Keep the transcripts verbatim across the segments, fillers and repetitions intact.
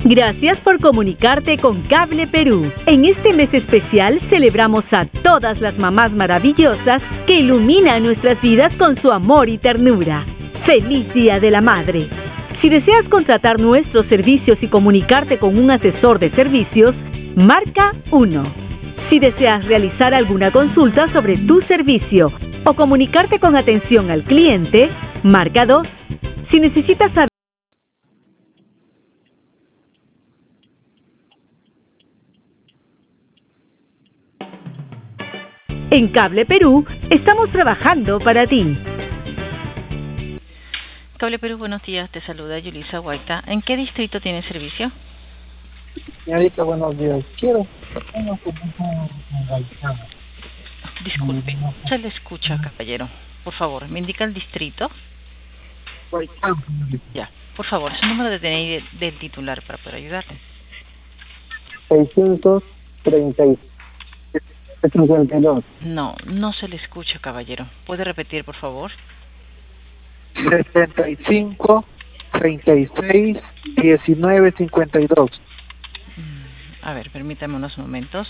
Gracias por comunicarte con Cable Perú. En este mes especial celebramos a todas las mamás maravillosas que iluminan nuestras vidas con su amor y ternura. ¡Feliz Día de la Madre! Si deseas contratar nuestros servicios y comunicarte con un asesor de servicios, marca uno. Si deseas realizar alguna consulta sobre tu servicio o comunicarte con atención al cliente, marca dos. Si necesitas saber En Cable Perú, estamos trabajando para ti. Cable Perú, buenos días. Te saluda Yulisa Guaita. ¿En qué distrito tiene servicio? Señorita, buenos días. Quiero... Disculpe, se le escucha, caballero. Por favor, ¿me indica el distrito? Ya, por favor, su número de D N I del titular para poder ayudarle. seiscientos treinta y cincuenta y dos. No, no se le escucha, caballero. ¿Puede repetir, por favor? setenta y cinco, treinta y seis, diecinueve, cincuenta y dos. A ver, permítame unos momentos.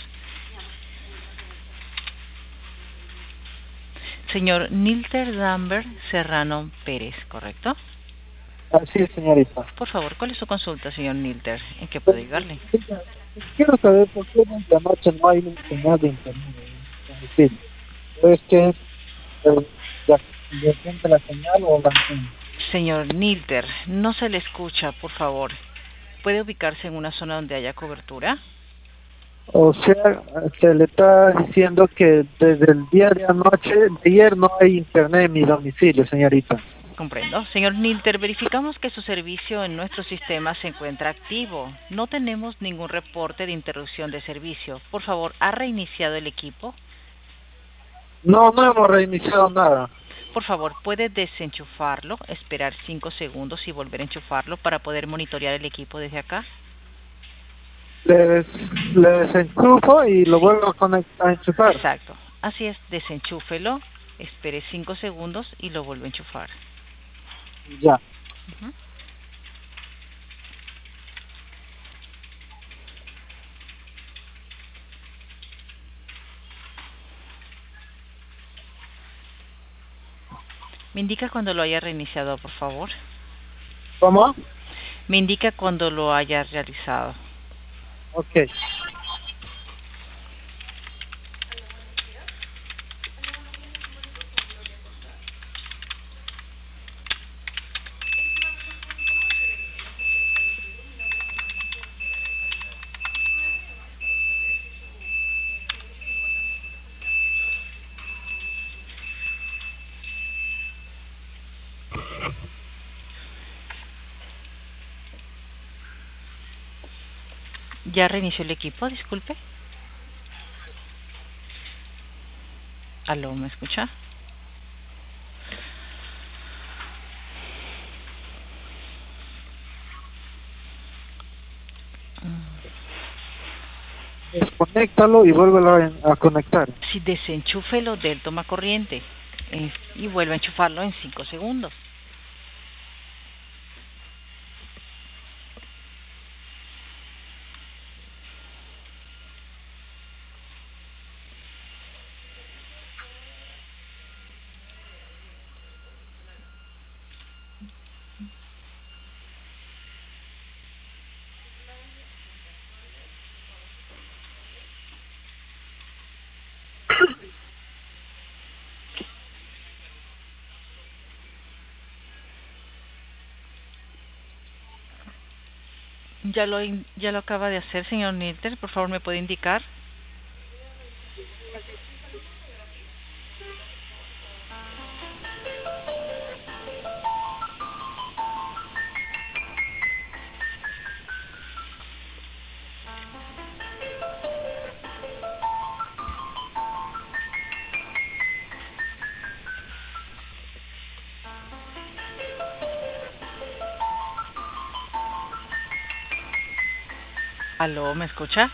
Señor Nilter Damber Serrano Pérez, ¿correcto? Así es, señorita. Por favor, ¿cuál es su consulta, señor Nilter? ¿En qué puedo ayudarle? Quiero saber por qué en la noche no hay señal de internet. Es decir, ¿es que es eh, la, de la señal o la antena? Señor Nilter, no se le escucha, por favor. ¿Puede ubicarse en una zona donde haya cobertura? O sea, se le está diciendo que desde el día de anoche, de ayer, no hay internet en mi domicilio, señorita. Comprendo. Señor Nilter, verificamos que su servicio en nuestro sistema se encuentra activo. No tenemos ningún reporte de interrupción de servicio. Por favor, ¿ha reiniciado el equipo? No, no hemos reiniciado nada. Por favor, ¿puede desenchufarlo, esperar cinco segundos y volver a enchufarlo para poder monitorear el equipo desde acá? Le, des, le desenchufo y lo vuelvo a, conectar, a enchufar. Exacto. Así es, desenchúfelo, espere cinco segundos y lo vuelve a enchufar. Ya. Uh-huh. Me indica cuando lo haya reiniciado, por favor. ¿Cómo? Me indica cuando lo haya realizado. Ok. ¿Ya reinició el equipo? Disculpe. ¿Aló, me escucha? Desconéctalo y vuélvelo a, a conectar. Sí, desenchúfelo del toma corriente eh, y vuelve a enchufarlo en cinco segundos. Ya lo, ya lo acaba de hacer, señor Nilter. Por favor, ¿me puede indicar? ¿Aló, me escucha?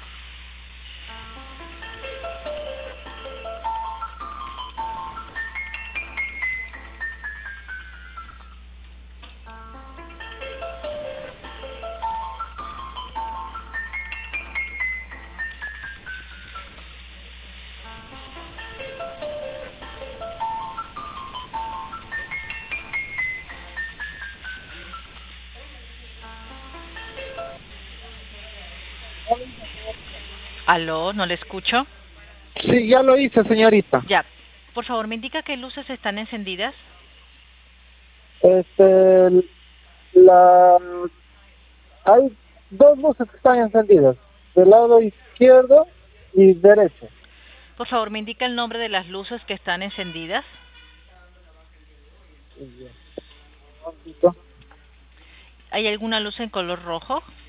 Aló, no le escucho. Sí, ya lo hice, señorita. Ya, por favor, ¿me indica qué luces están encendidas? Este, la, hay dos luces que están encendidas, del lado izquierdo y derecho. Por favor, ¿me indica el nombre de las luces que están encendidas? ¿Hay alguna luz en color rojo?